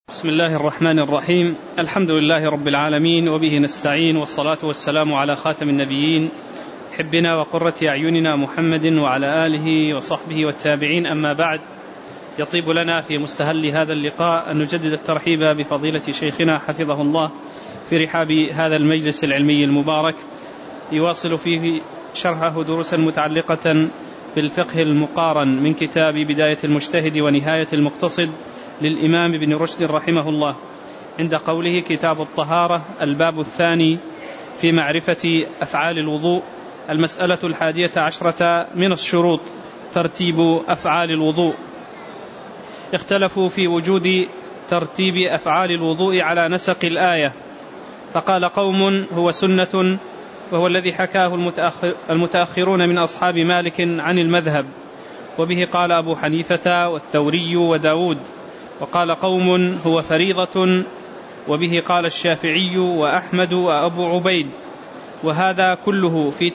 بسم الله الرحمن الرحيم. الحمد لله رب العالمين، وبه نستعين، والصلاة والسلام على خاتم النبيين حبنا وقرة أعيننا محمد وعلى آله وصحبه والتابعين. أما بعد، يطيب لنا في مستهل هذا اللقاء أن نجدد الترحيب بفضيلة شيخنا حفظه الله في رحاب هذا المجلس العلمي المبارك، يواصل فيه شرحه دروسا متعلقة بالفقه المقارن من كتاب بداية المجتهد ونهاية المقتصد للإمام ابن رشد رحمه الله، عند قوله كتاب الطهارة، الباب الثاني في معرفة أفعال الوضوء. المسألة 11 من الشروط ترتيب أفعال الوضوء. اختلفوا في وجود ترتيب أفعال الوضوء على نسق الآية، فقال قوم هو سنة، وهو الذي حكاه المتأخرون من أصحاب مالك عن المذهب، وبه قال أبو حنيفة والثوري وداود. وقال قوم هو فريضة، وبه قال الشافعي وأحمد وأبو عبيد. وهذا كله في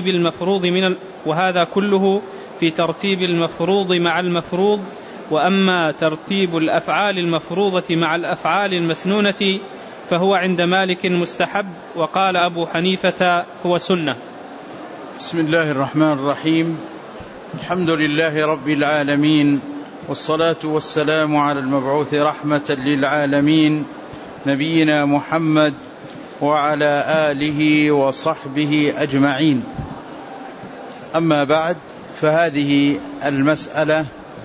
ترتيب المفروض مع المفروض. وأما ترتيب الأفعال المفروضة مع الأفعال المسنونة فهو عند مالك مستحب، وقال أبو حنيفة هو سنة. بسم الله الرحمن الرحيم. الحمد لله رب العالمين، والصلاة والسلام على المبعوث رحمة للعالمين نبينا محمد وعلى آله وصحبه أجمعين. أما بعد، فهذه المسألة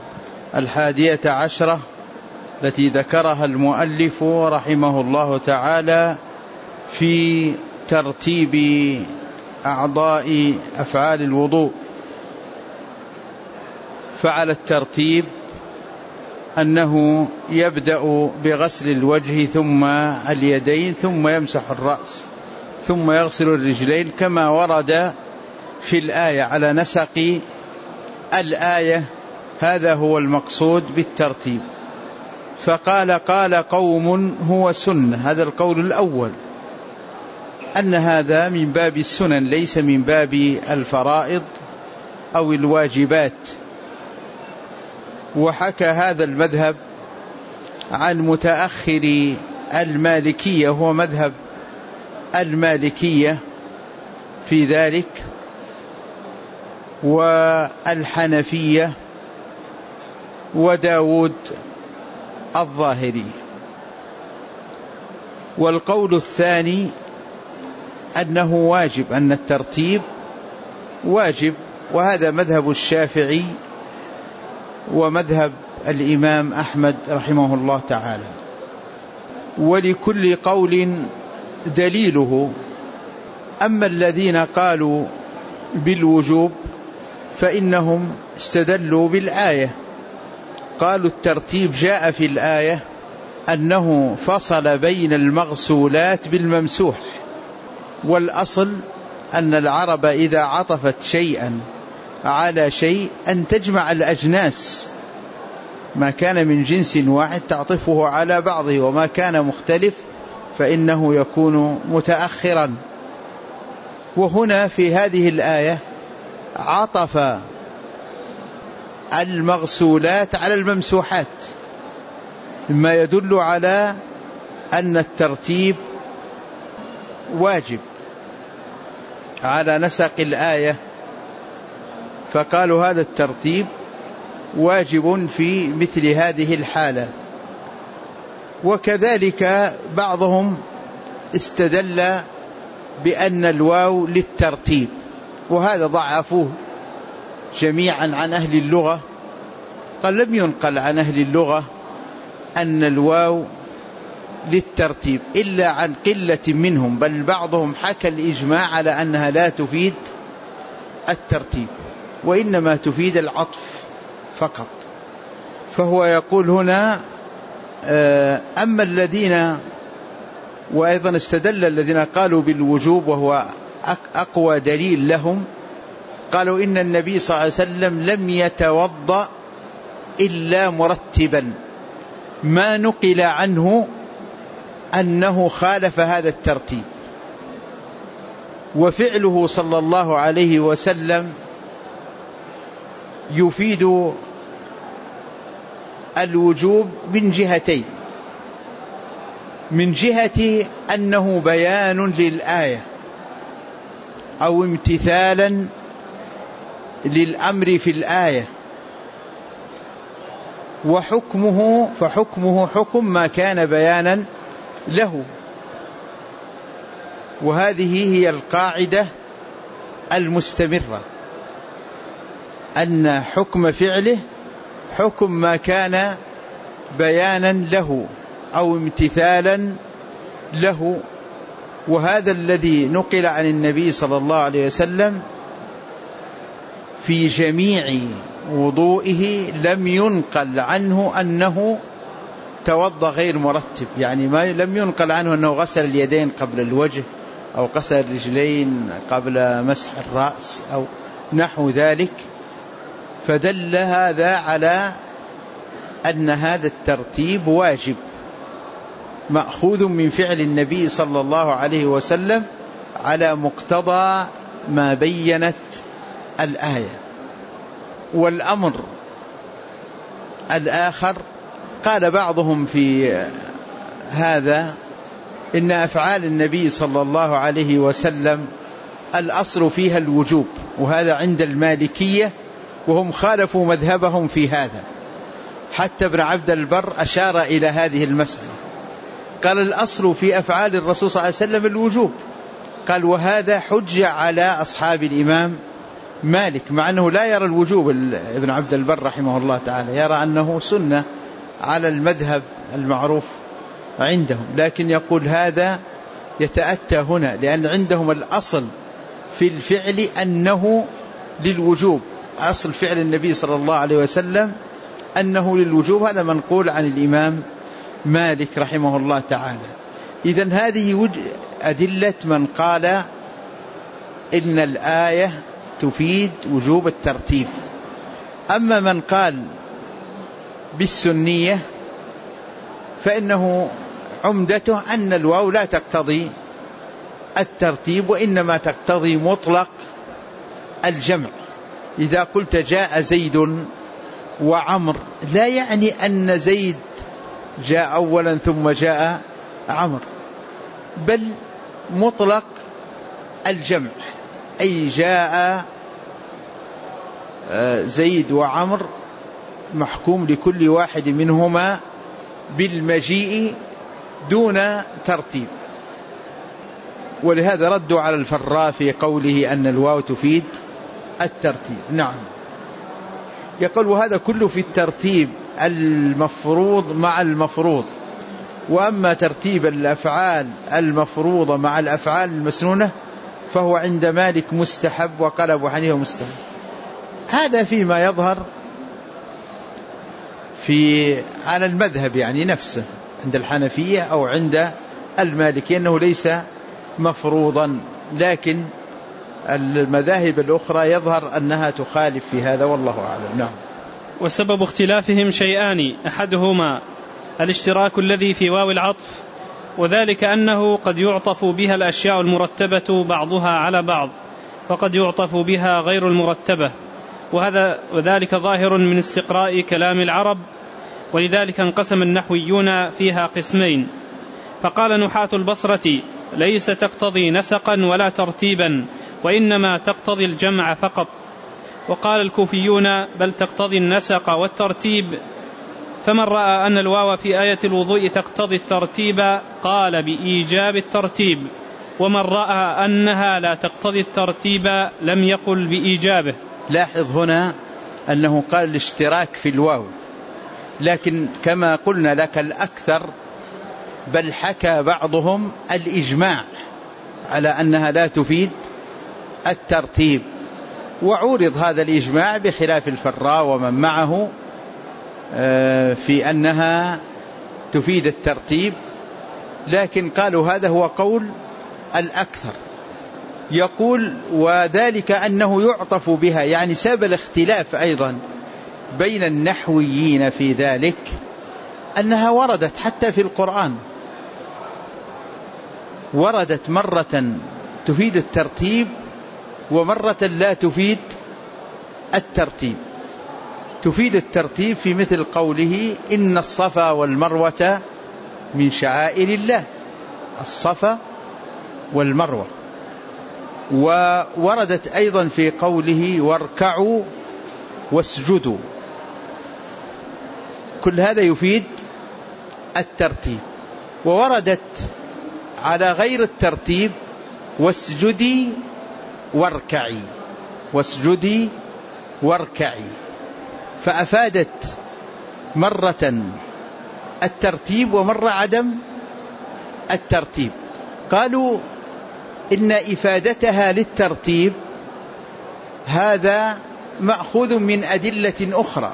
11 التي ذكرها المؤلف رحمه الله تعالى في ترتيب أعضاء أفعال الوضوء. فعلى الترتيب أنه يبدأ بغسل الوجه ثم اليدين ثم يمسح الرأس ثم يغسل الرجلين كما ورد في الآية على نسق الآية. هذا هو المقصود بالترتيب. قال قوم هو سنة، هذا القول الأول، أن هذا من باب السنن ليس من باب الفرائض أو الواجبات. وحكى هذا المذهب عن متأخر المالكية، هو مذهب المالكية في ذلك، والحنفية وداود الظاهري. والقول الثاني أنه واجب، أن الترتيب واجب، وهذا مذهب الشافعي ومذهب الإمام أحمد رحمه الله تعالى. ولكل قول دليله. أما الذين قالوا بالوجوب فإنهم استدلوا بالآية، قالوا الترتيب جاء في الآية أنه فصل بين المغسولات بالممسوح، والأصل أن العرب إذا عطفت شيئا على شيء أن تجمع الأجناس، ما كان من جنس واحد تعطفه على بعضه، وما كان مختلف فإنه يكون متأخرا. وهنا في هذه الآية عطف المغسولات على الممسوحات، مما يدل على أن الترتيب واجب على نسق الآية، فقالوا هذا الترتيب واجب في مثل هذه الحالة. وكذلك بعضهم استدل بأن الواو للترتيب، وهذا ضعفوه جميعا عن أهل اللغة. قال لم ينقل عن أهل اللغة أن الواو للترتيب إلا عن قلة منهم، بل بعضهم حكى الإجماع على أنها لا تفيد الترتيب وإنما تفيد العطف فقط. فهو يقول هنا أما الذين، وأيضا استدل الذين قالوا بالوجوب وهو أقوى دليل لهم، قالوا إن النبي صلى الله عليه وسلم لم يتوضأ إلا مرتبا، ما نقل عنه أنه خالف هذا الترتيب. وفعله صلى الله عليه وسلم يفيد الوجوب من جهتين. من جهة أنه بيان للآية أو امتثالا للأمر في الآية، فحكمه حكم ما كان بيانا له. وهذه هي القاعدة المستمرة، أن حكم فعله حكم ما كان بيانا له أو امتثالا له. وهذا الذي نقل عن النبي صلى الله عليه وسلم في جميع وضوئه لم ينقل عنه أنه توضأ غير مرتب، يعني ما لم ينقل عنه أنه غسل اليدين قبل الوجه أو غسل الرجلين قبل مسح الرأس أو نحو ذلك. فدل هذا على أن هذا الترتيب واجب مأخوذ من فعل النبي صلى الله عليه وسلم على مقتضى ما بينت الآية. والأمر الآخر قال بعضهم في هذا إن أفعال النبي صلى الله عليه وسلم الأصل فيها الوجوب، وهذا عند المالكية وهم خالفوا مذهبهم في هذا. حتى ابن عبد البر أشار إلى هذه المسألة، قال الأصل في أفعال الرسول صلى الله عليه وسلم الوجوب. قال وهذا حجة على أصحاب الإمام مالك، مع أنه لا يرى الوجوب ابن عبد البر رحمه الله تعالى، يرى أنه سنة على المذهب المعروف عندهم، لكن يقول هذا يتأتى هنا لأن عندهم الأصل في الفعل أنه للوجوب. أصل فعل النبي صلى الله عليه وسلم أنه للوجوب، هذا منقول عن الإمام مالك رحمه الله تعالى. إذن هذه أدلة من قال إن الآية تفيد وجوب الترتيب. أما من قال بالسنية فإنه عمدته أن الواو لا تقتضي الترتيب، وإنما تقتضي مطلق الجمع. إذا قلت جاء زيد وعمر لا يعني أن زيد جاء أولا ثم جاء عمر، بل مطلق الجمع، أي جاء زيد وعمر محكوم لكل واحد منهما بالمجيء دون ترتيب. ولهذا ردوا على الفراء في قوله أن الواو تفيد الترتيب. نعم، يقول وهذا كله في الترتيب المفروض مع المفروض. وأما ترتيب الأفعال المفروضة مع الأفعال المسنونة فهو عند مالك مستحب، وقال أبو حنيفة مستحب. هذا فيما يظهر على المذهب يعني نفسه عند الحنفية أو عند المالكية أنه ليس مفروضا، لكن المذاهب الأخرى يظهر أنها تخالف في هذا، والله أعلم. نعم. وسبب اختلافهم شيئان، أحدهما الاشتراك الذي في واو العطف، وذلك أنه قد يعطف بها الأشياء المرتبة بعضها على بعض، وقد يعطف بها غير المرتبة، وذلك ظاهر من استقراء كلام العرب، ولذلك انقسم النحويون فيها قسمين. فقال نحاة البصرة ليس تقتضي نسقا ولا ترتيبا، وإنما تقتضي الجمع فقط. وقال الكوفيون بل تقتضي النسق والترتيب. فمن رأى أن الواو في آية الوضوء تقتضي الترتيب قال بإيجاب الترتيب، ومن رأى أنها لا تقتضي الترتيب لم يقل بإيجابه. لاحظ هنا أنه قال الاشتراك في الواو، لكن كما قلنا لك الأكثر بل حكى بعضهم الإجماع على أنها لا تفيد الترتيب، وعورض هذا الإجماع بخلاف الفراء ومن معه في أنها تفيد الترتيب، لكن قالوا هذا هو قول الأكثر. يقول وذلك أنه يعطف بها، يعني سبب الاختلاف أيضا بين النحويين في ذلك أنها وردت حتى في القرآن، وردت مرة تفيد الترتيب ومرة لا تفيد الترتيب. تفيد الترتيب في مثل قوله إن الصفا والمروة من شعائر الله، الصفا والمروة. ووردت أيضا في قوله واركعوا واسجدوا، كل هذا يفيد الترتيب. ووردت على غير الترتيب واسجدي واركعي، واسجدي واركعي، فأفادت مرة الترتيب ومرة عدم الترتيب. قالوا إن إفادتها للترتيب هذا مأخوذ من أدلة أخرى.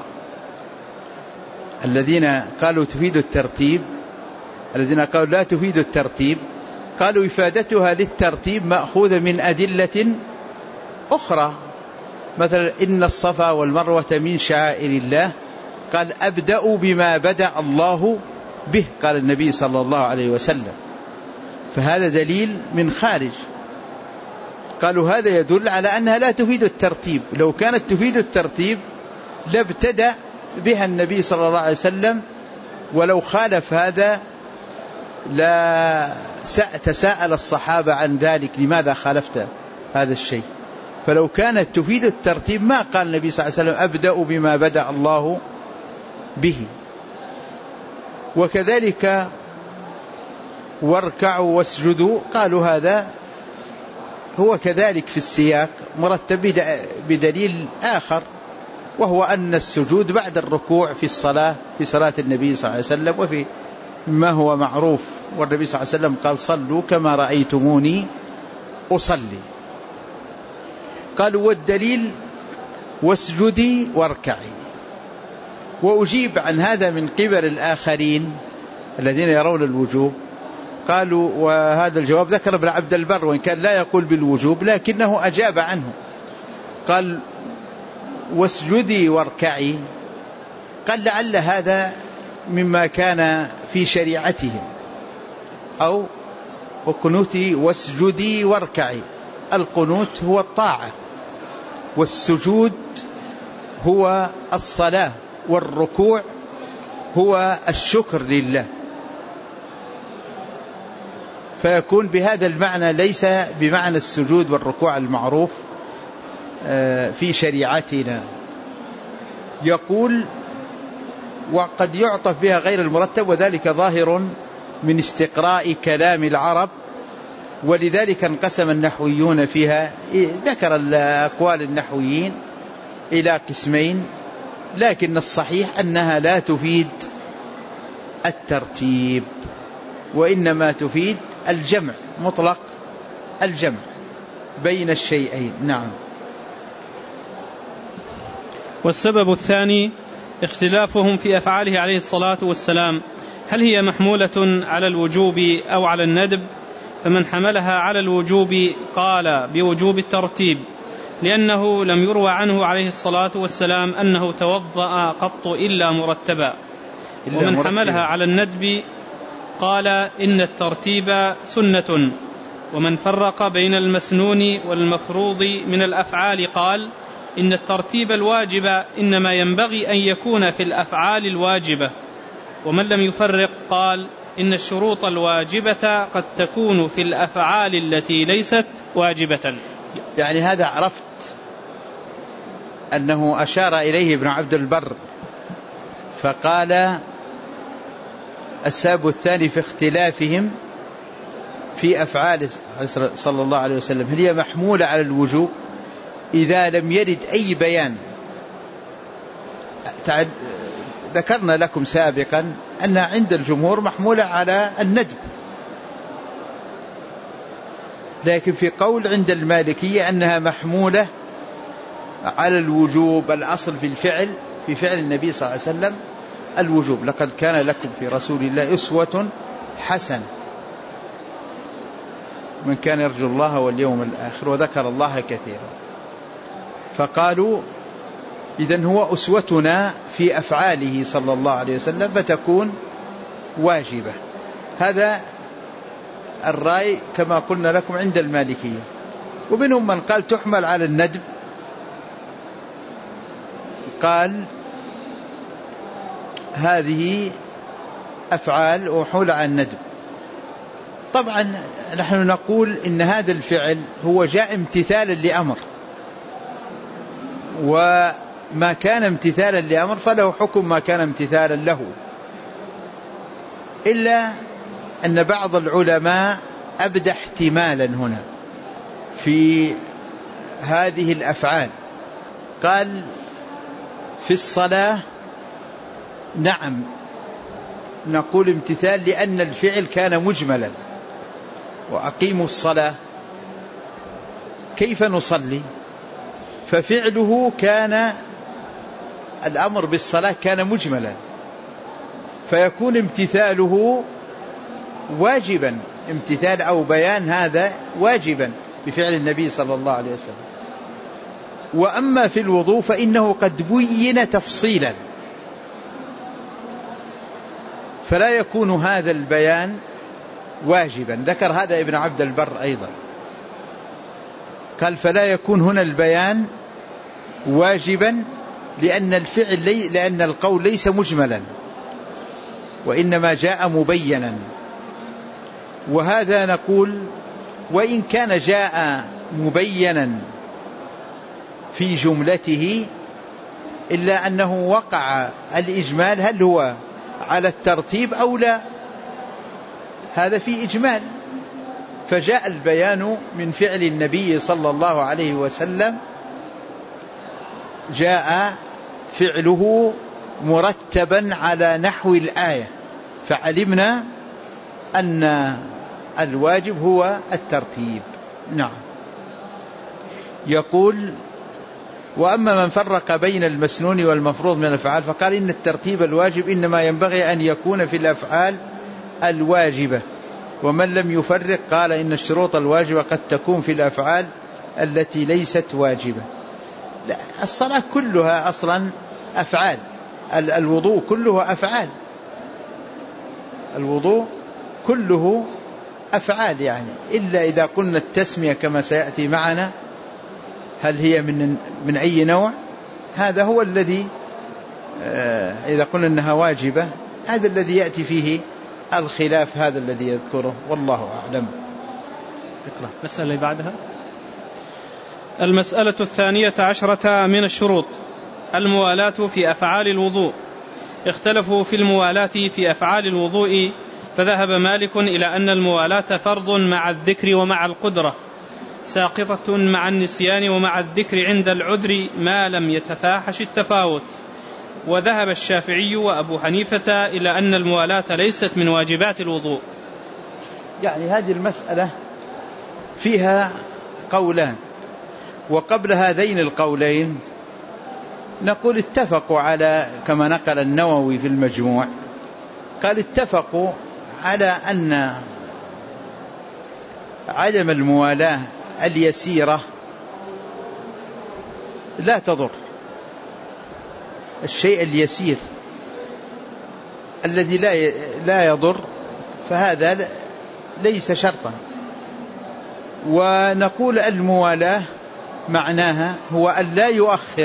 الذين قالوا تفيد الترتيب، الذين قالوا لا تفيد الترتيب، قالوا إفادتها للترتيب مأخوذة من أدلة أخرى. مثلا إن الصفا والمروة من شعائر الله، قال أبدأ بما بدأ الله به، قال النبي صلى الله عليه وسلم، فهذا دليل من خارج. قالوا هذا يدل على أنها لا تفيد الترتيب، لو كانت تفيد الترتيب لابتدأ بها النبي صلى الله عليه وسلم، ولو خالف هذا لا تساءل الصحابة عن ذلك، لماذا خالفت هذا الشيء؟ فلو كانت تفيد الترتيب ما قال النبي صلى الله عليه وسلم أبدأ بما بدأ الله به. وكذلك واركعوا واسجدوا، قالوا هذا هو كذلك في السياق مرتب بدليل آخر، وهو أن السجود بعد الركوع في الصلاة، في صلاة النبي صلى الله عليه وسلم، وفي ما هو معروف، والنبي صلى الله عليه وسلم قال صلوا كما رأيتموني أصلي. قالوا والدليل واسجدي واركعي. وأجيب عن هذا من قبل الآخرين الذين يرون الوجوب، قالوا، وهذا الجواب ذكر ابن عبد البر وإن كان لا يقول بالوجوب لكنه أجاب عنه، قال واسجدي واركعي، قال لعل هذا مما كان في شريعتهم، أو وقنوتي واسجدي واركعي. القنوت هو الطاعة، والسجود هو الصلاة، والركوع هو الشكر لله، فيكون بهذا المعنى ليس بمعنى السجود والركوع المعروف في شريعتنا. يقول وقد يعطف بها غير المرتب، وذلك ظاهر من استقراء كلام العرب، ولذلك انقسم النحويون فيها. ذكر الأقوال النحويين إلى قسمين، لكن الصحيح أنها لا تفيد الترتيب، وإنما تفيد الجمع، مطلق الجمع بين الشيئين. نعم. والسبب الثاني اختلافهم في أفعاله عليه الصلاة والسلام، هل هي محمولة على الوجوب أو على الندب؟ فمن حملها على الوجوب قال بوجوب الترتيب، لأنه لم يروى عنه عليه الصلاة والسلام أنه توضأ قط إلا مرتبا. ومن حملها على الندب قال إن الترتيب سنة. ومن فرق بين المسنون والمفروض من الأفعال قال إن الترتيب الواجب إنما ينبغي أن يكون في الأفعال الواجبة. ومن لم يفرق قال إن الشروط الواجبة قد تكون في الأفعال التي ليست واجبة. يعني هذا عرفت أنه أشار إليه ابن عبد البر، فقال السبب الثاني في اختلافهم في أفعال صلى الله عليه وسلم، هل هي محمولة على الوجوب إذا لم يرد أي بيان. ذكرنا لكم سابقا أن عند الجمهور محمولة على الندب، لكن في قول عند المالكية أنها محمولة على الوجوب. الأصل في الفعل، في فعل النبي صلى الله عليه وسلم الوجوب، لقد كان لكم في رسول الله أسوة حسنة من كان يرجو الله واليوم الآخر وذكر الله كثيرا. فقالوا إذن هو أسوتنا في أفعاله صلى الله عليه وسلم فتكون واجبة. هذا الرأي كما قلنا لكم عند المالكية. ومنهم من قال تحمل على الندب، قال هذه أفعال وحول عن الندب. طبعا نحن نقول إن هذا الفعل هو جاء امتثالا لأمر، وما كان امتثالا لأمر فله حكم ما كان امتثالا له، إلا أن بعض العلماء أبدى احتمالا هنا في هذه الأفعال، قال في الصلاة نعم نقول امتثال لأن الفعل كان مجملا، وأقيموا الصلاة كيف نصلي؟ ففعله كان الأمر بالصلاة كان مجملا، فيكون امتثاله واجبا، امتثال أو بيان هذا واجبا بفعل النبي صلى الله عليه وسلم. وأما في الوضوء فإنه قد بين تفصيلا، فلا يكون هذا البيان واجبا. ذكر هذا ابن عبد البر أيضا، قال فلا يكون هنا البيان واجبا لأن القول ليس مجملا وإنما جاء مبينا. وهذا نقول وإن كان جاء مبينا في جملته إلا أنه وقع الإجمال، هل هو على الترتيب أو لا؟ هذا في إجمال، فجاء البيان من فعل النبي صلى الله عليه وسلم، جاء فعله مرتبا على نحو الآية، فعلمنا أن الواجب هو الترتيب. نعم. يقول وأما من فرق بين المسنون والمفروض من الأفعال فقال إن الترتيب الواجب إنما ينبغي أن يكون في الأفعال الواجبة، ومن لم يفرق قال إن الشروط الواجبة قد تكون في الأفعال التي ليست واجبة. لا، الصلاة كلها أصلا أفعال، الوضوء كله أفعال، الوضوء كله أفعال يعني، إلا إذا قلنا التسمية كما سيأتي معنا هل هي من أي نوع، هذا هو الذي إذا قلنا أنها واجبة هذا الذي يأتي فيه الخلاف، هذا الذي يذكره والله أعلم. اقرأ المسألة اللي بعدها. المسألة 12 من الشروط الموالاة في أفعال الوضوء. اختلفوا في الموالاة في أفعال الوضوء، فذهب مالك إلى أن الموالاة فرض مع الذكر ومع القدرة، ساقطة مع النسيان ومع الذكر عند العذر ما لم يتفاحش التفاوت. وذهب الشافعي وأبو حنيفة إلى أن الموالاة ليست من واجبات الوضوء. يعني هذه المسألة فيها قولان، وقبل هذين القولين نقول اتفقوا على كما نقل النووي في المجموع، قال اتفقوا على أن عدم الموالاة اليسيرة لا تضر، الشيء اليسير الذي لا يضر فهذا ليس شرطا. ونقول الموالاة معناها هو أن لا يؤخر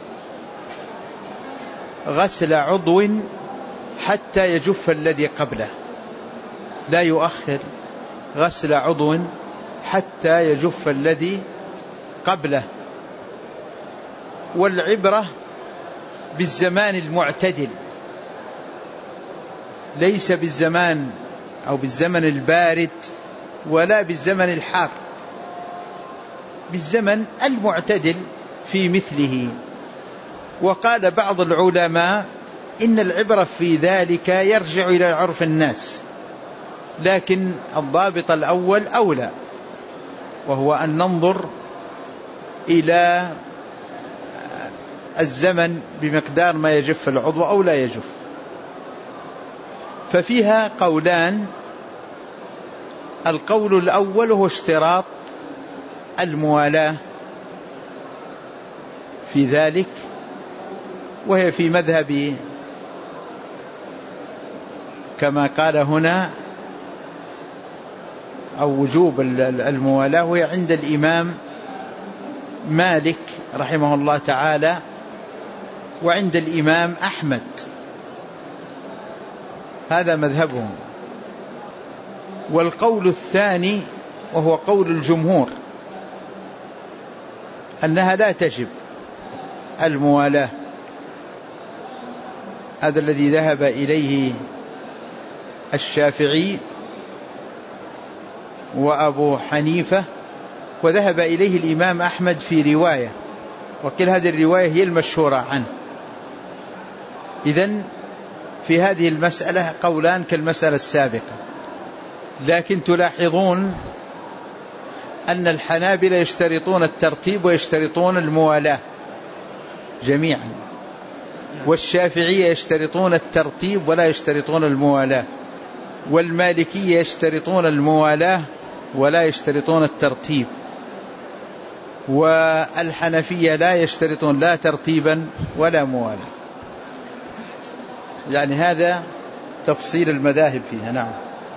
غسل عضو حتى يجف الذي قبله، لا يؤخر غسل عضو حتى يجف الذي قبله. والعبرة بالزمان المعتدل، ليس بالزمان أو بالزمن البارد ولا بالزمن الحار، بالزمن المعتدل في مثله. وقال بعض العلماء إن العبرة في ذلك يرجع إلى عرف الناس، لكن الضابط الأول أولى، وهو أن ننظر إلى الزمن بمقدار ما يجف العضو أو لا يجف. ففيها قولان، القول الأول هو اشتراط الموالاة في ذلك، وهي في مذهب كما قال هنا أو وجوب الموالاة، وهي عند الإمام مالك رحمه الله تعالى وعند الإمام أحمد. هذا مذهبهم. والقول الثاني وهو قول الجمهور أنها لا تجب الموالاة، هذا الذي ذهب إليه الشافعي وأبو حنيفة، وذهب إليه الإمام أحمد في رواية، وكل هذه الرواية هي المشهورة عنه. إذن في هذه المسألة قولان كالمسألة السابقة، لكن تلاحظون أن الحنابلة يشترطون الترتيب ويشترطون الموالاة جميعا، والشافعية يشترطون الترتيب ولا يشترطون الموالاة، والمالكية يشترطون الموالاة ولا يشترطون الترتيب، والحنفية لا يشترطون لا ترتيبا ولا موالاة. يعني هذا تفصيل المذاهب فيها. نعم.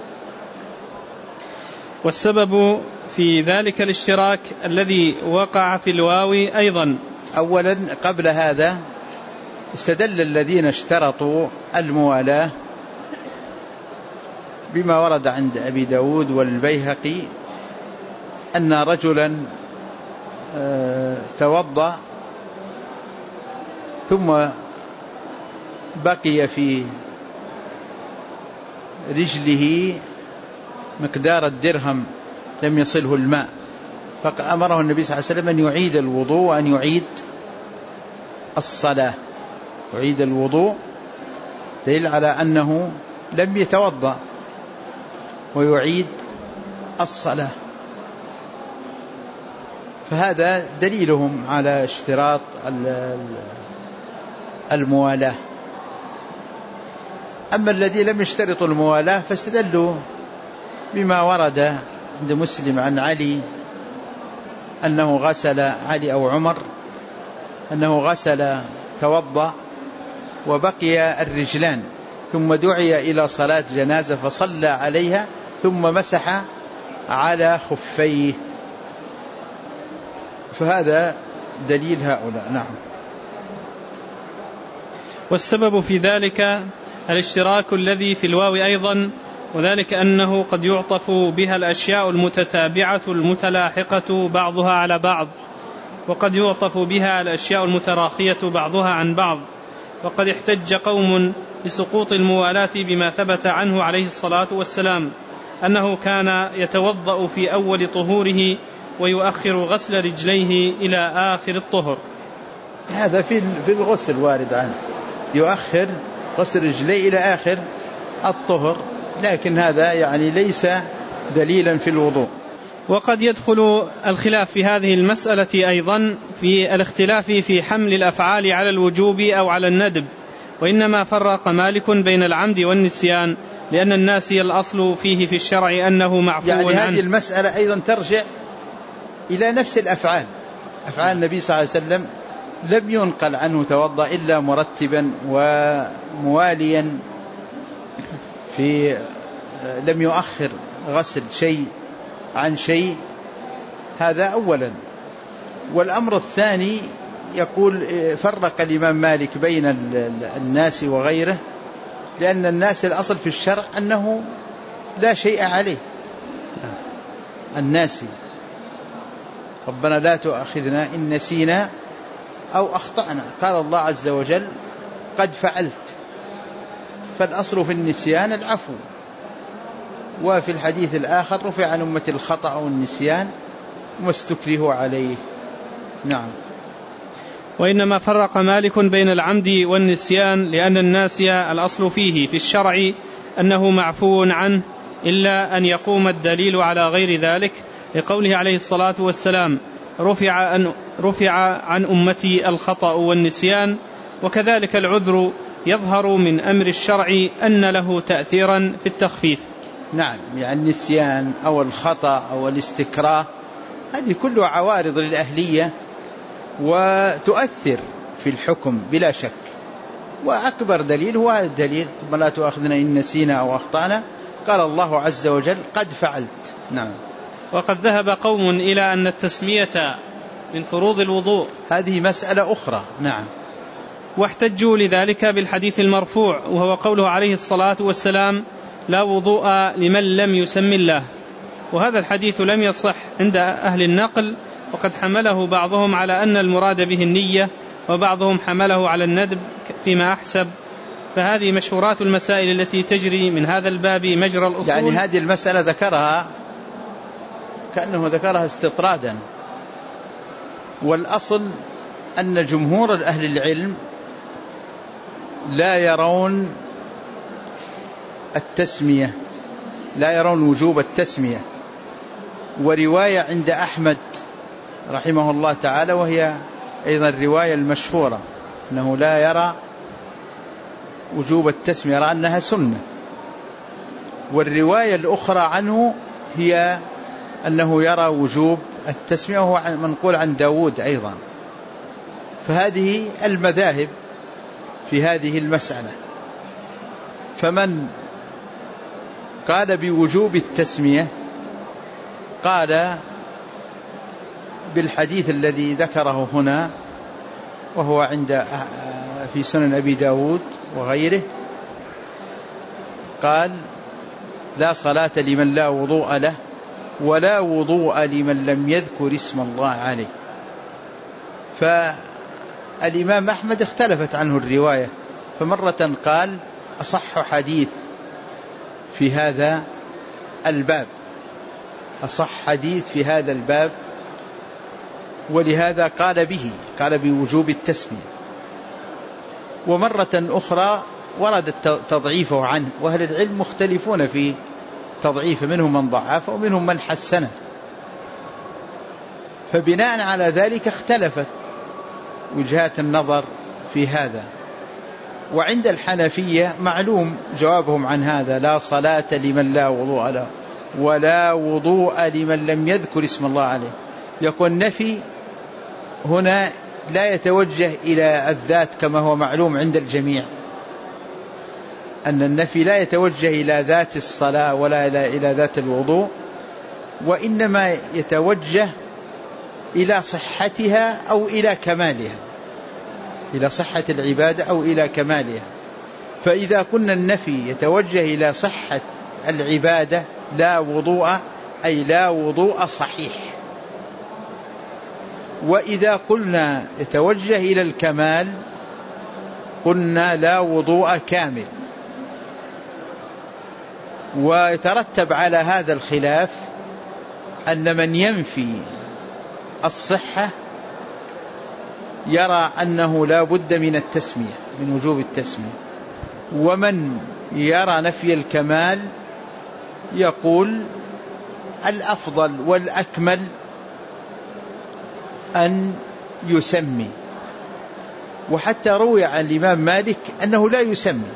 والسبب في ذلك الاشتراك الذي وقع في الواو أيضا. أولا قبل هذا استدل الذين اشترطوا الموالاة بما ورد عند أبي داود والبيهقي أن رجلا توضأ ثم بقي في رجله مقدار الدرهم لم يصله الماء، فأمره النبي صلى الله عليه وسلم أن يعيد الوضوء وأن يعيد الصلاة. يعيد الوضوء دليل على أنه لم يتوضأ، ويعيد الصلاة، فهذا دليلهم على اشتراط الموالاة. أما الذي لم يشترطوا الموالاة فاستدلوا بما ورد عند مسلم عن علي أنه غسل، علي أو عمر، أنه غسل توضأ وبقي الرجلان ثم دعي إلى صلاة جنازة فصلى عليها ثم مسح على خفيه، فهذا دليل هؤلاء. نعم. والسبب في ذلك الاشتراك الذي في الواو أيضا، وذلك أنه قد يعطف بها الأشياء المتتابعة المتلاحقة بعضها على بعض، وقد يعطف بها الأشياء المتراخية بعضها عن بعض. وقد احتج قوم بسقوط الموالاة بما ثبت عنه عليه الصلاة والسلام أنه كان يتوضأ في أول طهوره ويؤخر غسل رجليه إلى آخر الطهر. هذا في الغسل وارد عنه، يؤخر غسل رجليه إلى آخر الطهر، لكن هذا يعني ليس دليلا في الوضوء. وقد يدخل الخلاف في هذه المسألة أيضا في الاختلاف في حمل الأفعال على الوجوب أو على الندب، وإنما فرق مالك بين العمد والنسيان، لأن الناسي الأصل فيه في الشرع أنه معفو عنه. يعني هذه المسألة أيضا ترجع إلى نفس الأفعال. أفعال النبي صلى الله عليه وسلم لم ينقل عنه توضأ إلا مرتبا ومواليا، لم يؤخر غسل شيء عن شيء، هذا أولا. والأمر الثاني يقول فرق الإمام مالك بين الناس وغيره، لأن الناس الأصل في الشرع أنه لا شيء عليه. الناس ربنا لا تؤاخذنا إن نسينا أو أخطأنا، قال الله عز وجل قد فعلت، فالأصل في النسيان العفو. وفي الحديث الآخر رفع عن أمة الخطأ والنسيان وما استكرهوا عليه. نعم. وإنما فرق مالك بين العمد والنسيان لأن الناسي الأصل فيه في الشرع أنه معفو عنه، إلا أن يقوم الدليل على غير ذلك، لقوله عليه الصلاة والسلام رفع عن أمتي الخطأ والنسيان. وكذلك العذر يظهر من أمر الشرع أن له تأثيرا في التخفيف. نعم، يعني النسيان أو الخطأ أو الاستكراه هذه كلها عوارض للأهلية وتؤثر في الحكم بلا شك. وأكبر دليل هو هذا الدليل، لا تؤاخذنا إن نسينا أو أخطأنا، قال الله عز وجل قد فعلت. نعم. وقد ذهب قوم إلى أن التسمية من فروض الوضوء. هذه مسألة أخرى. نعم. واحتجوا لذلك بالحديث المرفوع وهو قوله عليه الصلاة والسلام: لا وضوء لمن لم يسم الله. وهذا الحديث لم يصح عند أهل النقل، وقد حمله بعضهم على أن المراد به النية، وبعضهم حمله على الندب فيما أحسب. فهذه مشهورات المسائل التي تجري من هذا الباب مجرى الأصول. يعني هذه المسألة ذكرها كأنه ذكرها استطرادا، والأصل أن جمهور أهل العلم لا يرون التسمية، لا يرون وجوب التسمية. ورواية عند أحمد رحمه الله تعالى، وهي أيضا الرواية المشهورة، أنه لا يرى وجوب التسمية، يرى أنها سنة. والرواية الأخرى عنه هي أنه يرى وجوب التسمية، وهو منقول عن داود أيضا. فهذه المذاهب في هذه المسألة. فمن قال بوجوب التسمية قال بالحديث الذي ذكره هنا، وهو عند في سنن أبي داود وغيره، قال: لا صلاة لمن لا وضوء له، ولا وضوء لمن لم يذكر اسم الله عليه. فالإمام أحمد اختلفت عنه الرواية، فمرة قال أصح حديث في هذا الباب، أصح حديث في هذا الباب، ولهذا قال به، قال بوجوب التسمية. ومرة أخرى ورد تضعيفه عنه، وأهل العلم مختلفون في تضعيفه، منهم من ضعفه ومنهم من حسنه. فبناء على ذلك اختلفت وجهات النظر في هذا. وعند الحنفية معلوم جوابهم عن هذا: لا صلاة لمن لا وضوء له، ولا وضوء لمن لم يذكر اسم الله عليه. يكون نفي هنا لا يتوجه إلى الذات كما هو معلوم عند الجميع، أن النفي لا يتوجه إلى ذات الصلاة ولا إلى ذات الوضوء، وإنما يتوجه إلى صحتها أو إلى كمالها، إلى صحة العبادة أو إلى كمالها. فإذا كنا النفي يتوجه إلى صحة العبادة لا وضوء، أي لا وضوء صحيح. وإذا قلنا يتوجه إلى الكمال قلنا لا وضوء كامل. ويترتب على هذا الخلاف أن من ينفي الصحة يرى أنه لا بد من التسمية، من وجوب التسمية، ومن يرى نفي الكمال يقول الأفضل والأكمل أن يسمي. وحتى روي عن الإمام مالك أنه لا يسمي،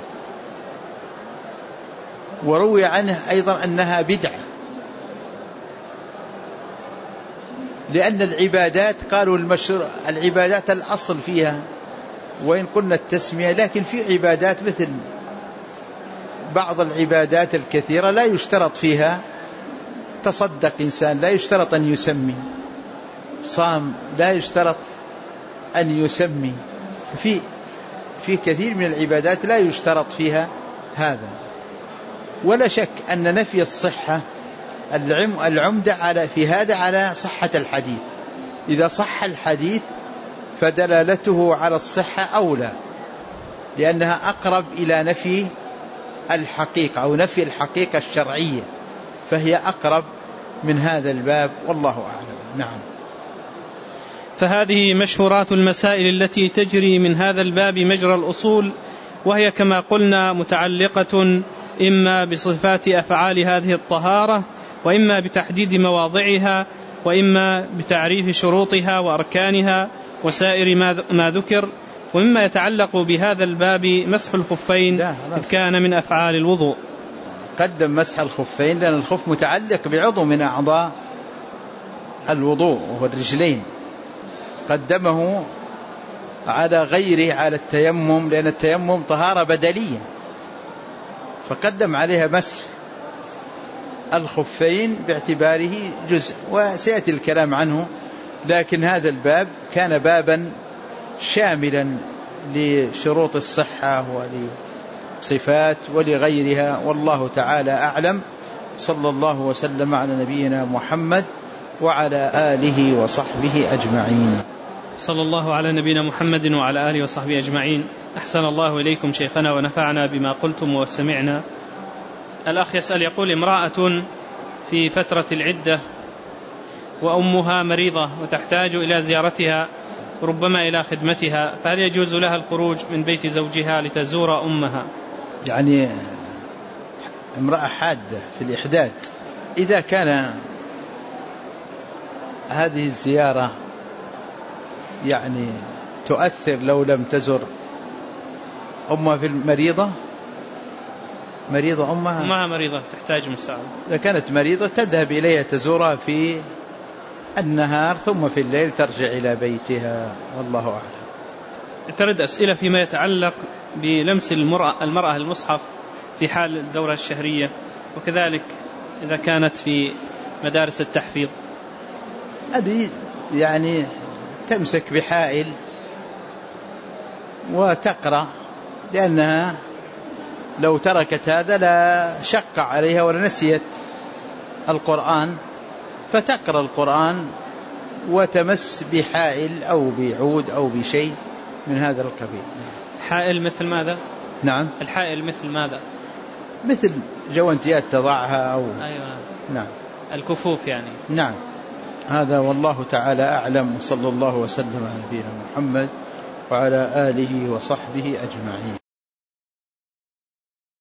وروي عنه أيضا أنها بدعة، لأن العبادات قالوا العبادات الأصل فيها وإن قلنا التسمية، لكن في عبادات مثل بعض العبادات الكثيرة لا يشترط فيها تصدق إنسان لا يشترط أن يسمي، صام لا يشترط أن يسمي، في كثير من العبادات لا يشترط فيها هذا. ولا شك أن نفي الصحة العمدة في هذا على صحة الحديث. إذا صح الحديث فدلالته على الصحة أولى، لأنها أقرب إلى نفي الحقيقة أو نفي الحقيقة الشرعية، فهي أقرب من هذا الباب، والله أعلم. نعم. فهذه مشهورات المسائل التي تجري من هذا الباب مجرى الأصول، وهي كما قلنا متعلقة إما بصفات أفعال هذه الطهارة، وإما بتحديد مواضعها، وإما بتعريف شروطها وأركانها وسائر ما ذكر. ومما يتعلق بهذا الباب مسح الخفين إذ كان من أفعال الوضوء. قدم مسح الخفين لأن الخف متعلق بعضو من أعضاء الوضوء وهو الرجلين، قدمه على غيره، على التيمم، لأن التيمم طهارة بدلية، فقدم عليها مسح الخفين باعتباره جزء، وسيأتي الكلام عنه. لكن هذا الباب كان بابا شاملا لشروط الصحة ولصفات ولغيرها، والله تعالى أعلم. صلى الله وسلم على نبينا محمد وعلى آله وصحبه أجمعين. صلى الله على نبينا محمد وعلى آله وصحبه أجمعين. أحسن الله إليكم شيخنا ونفعنا بما قلتم وسمعنا. الأخ يسأل يقول: امرأة في فترة العدة وأمها مريضة وتحتاج إلى زيارتها ربما إلى خدمتها، فهل يجوز لها الخروج من بيت زوجها لتزور أمها؟ يعني امرأة حادة في الإحداد، إذا كان هذه الزيارة يعني تؤثر لو لم تزر أمها في المريضة، أمها مريضة تحتاج مساعدة، إذا كانت مريضة تذهب إليها تزورها في النهار ثم في الليل ترجع إلى بيتها، والله أعلم. ترد أسئلة فيما يتعلق بلمس المرأة المصحف في حال الدورة الشهرية، وكذلك إذا كانت في مدارس التحفيظ. هذه يعني تمسك بحائل وتقرأ، لأنها لو تركت هذا لا شق عليها ولا نسيت القرآن، فتقرأ القرآن وتمس بحائل أو بعود أو بشيء من هذا القبيل. حائل مثل ماذا؟ نعم، الحائل مثل ماذا؟ مثل جوانتيات تضعها أو أيوة. نعم، الكفوف يعني. نعم، هذا والله تعالى أعلم. صلى الله وسلم على نبينا محمد وعلى آله وصحبه أجمعين.